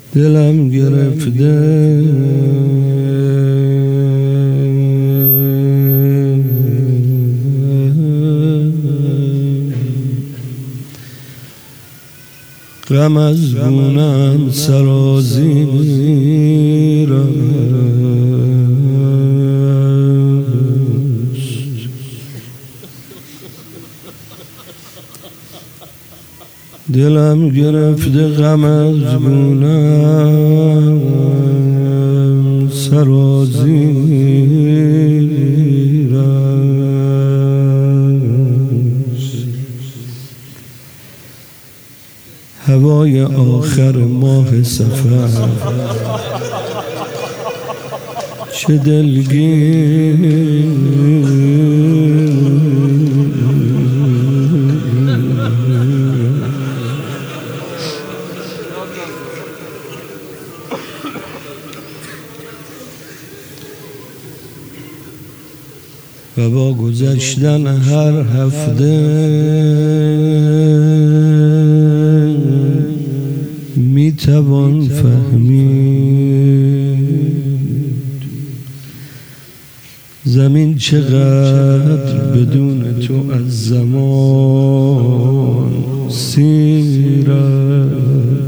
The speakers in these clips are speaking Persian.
دلم گرفته غم از گونم سرازیر است. دلم گرفته غم از گونم سرازیر است. هوای آخر ماه سفر چه دلگیر و با گذشتن هر هفته می توان فهمید زمین چقدر بدون تو از زمان سیر است.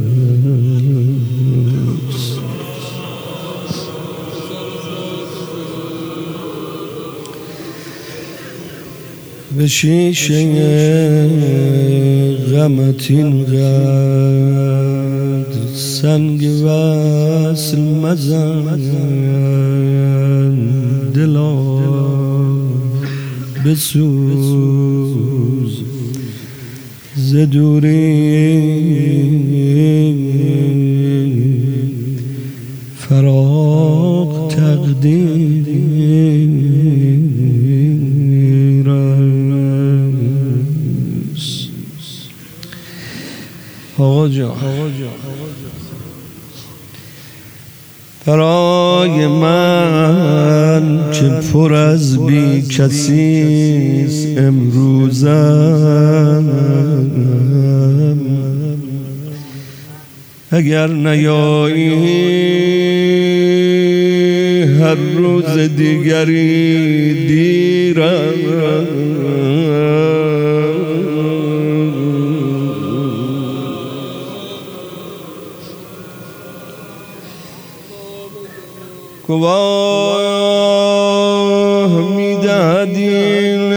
به شیشه غمت اینقدر سنگ وصل مزن، دلا بسوز ز دوری فراق تقدیر آقا جان. برای من که پر از بی کسیست امروزم، اگر نیایی هر روز دیگری دیرم. گواه میدهد این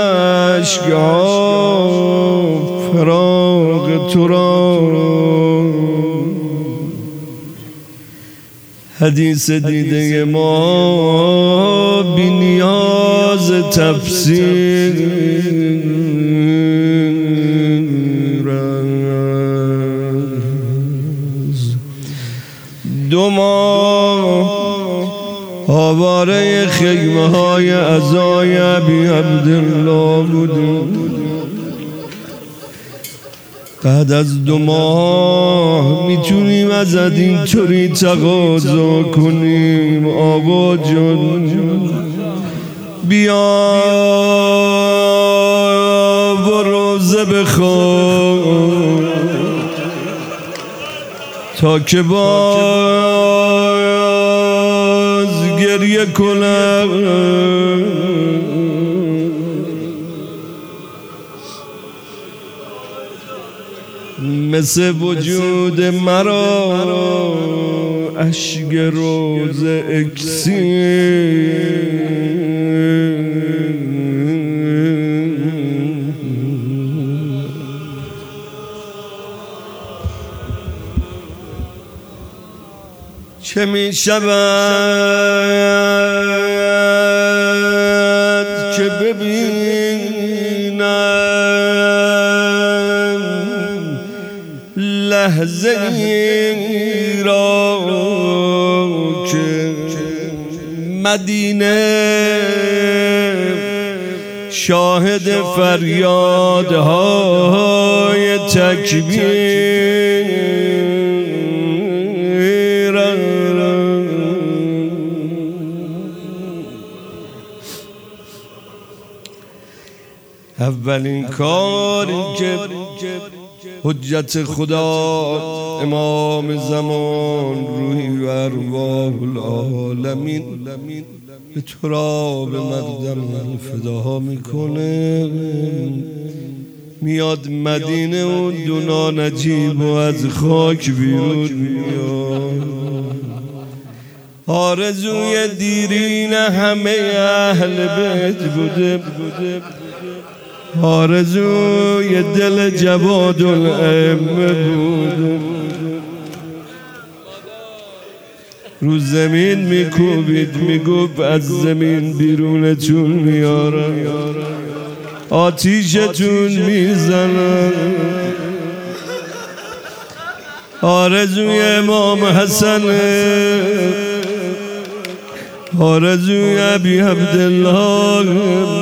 اشک‌ها فراق تو را، حدیث دیده ما بی نیاز تفسیر است. 2 ماه آواره خیمه های عزای ابی عبدالله بودیم. بعد از 2 ماه میتونیم ازت اینطوری تقاضا کنیم آقا جان بیا و روزه بخواه تا که باز گریه کنم. مثل وجود مرا اشک روز اکسیر چه می شود که ببینم لحظه ای را که مدینه شاهد فریادهای تکبیر اولین کاری که حجت خدا امام زمان روحی و ارواح العالمین به تراب مقدم فدا میکنه. میاد مدینه و دونا نجیب و از خاک بیرون میاد. آرزوی دیرین همه اهل بیت بوده، آرزوی دل جواد الائمه بوده. رو زمین میکوبید میگفت از زمین بیرونتون میارم، آتیشتون میزنم. آرزوی امام حسن، آرزوی ابی عبدالله.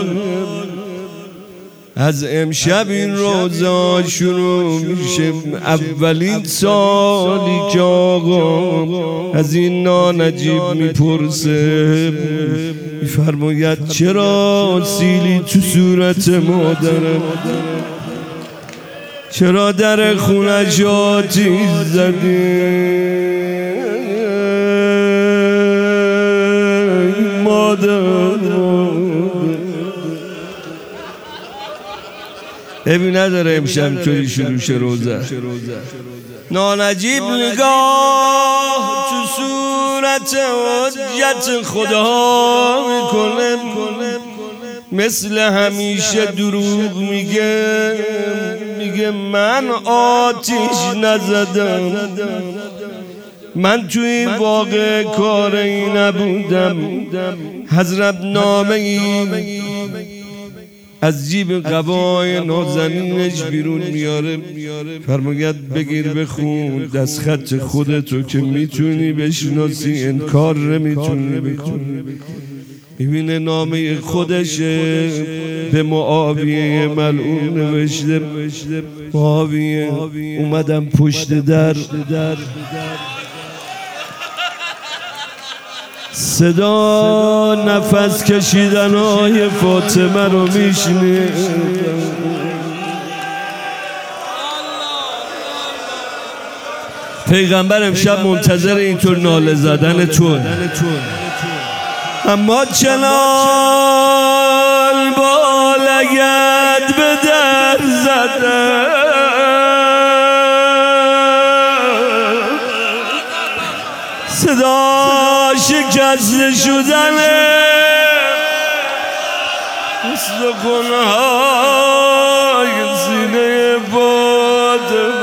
از امشب این روزا شروع میشه، اولین سالی که آقا از این نانجیب میپرسه، میفرماید چرا سیلی تو صورت مادرم، چرا در خونش آتیش زدی مادر. ببین نداره امشب توی شروع روزه. نانجیب نگاه تو صورت حجت خدا میکنه، مثل همیشه دروغ میگه من آتیش نزدم، من توی این واقع کاری نبودم. حضرت نامه ای از جیب قبای نازنینش بیرون میاره، فرماید بگیر بخون دست خط خودتو که میتونی بشناسی، انکار نمیتونی بکنی. ببینه نامه خودشه، به معاویه ملعون نوشته. معاویه اومدم پشت در، صدا نفس کشیدنهای فاطمه رو میشنه. پیغمبر امشب منتظر اینطور ناله زدنتون، اما چنان با لگد به در زده، صدا شکسته شدنه استخونهای سینه فاطمه.